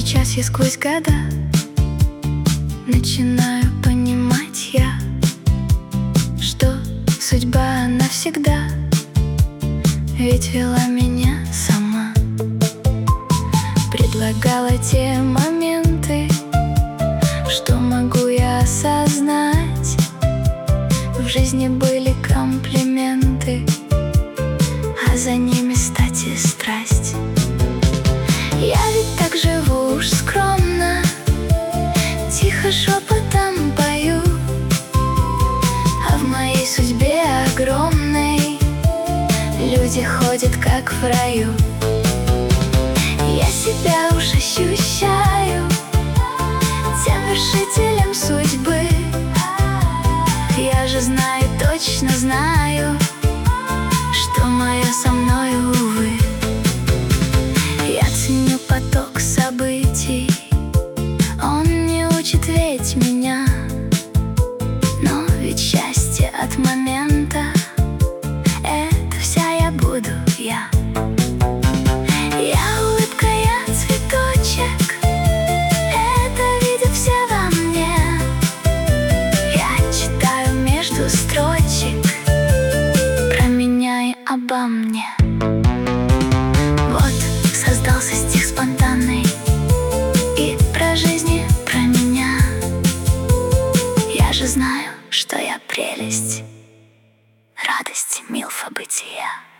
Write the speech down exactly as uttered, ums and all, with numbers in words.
сейчас я сквозь года начинаю понимать я, что судьба навсегда ведь вела меня сама, предлагала те моменты, что могу я осознать. В жизни были комплименты, а за ними стать и страсть. Я ведь так живу уж скромно, тихо шепотом пою, а в моей судьбе огромной люди ходят как в раю. Я себя уж ощущаю тем вершителем судьбы. Я же знаю, точно знаю, что мое со мной, увы. Я ценю поток событий, он не учит ведь меня, но ведь счастье от момента — это вся я буду я. Я улыбка, я цветочек, это видят все во мне. Я читаю между строчек про меня и обо мне. Вот создался стих спонтанный и про жизнь, и про меня. Я же знаю, что я прелесть, радость, милфа бытия.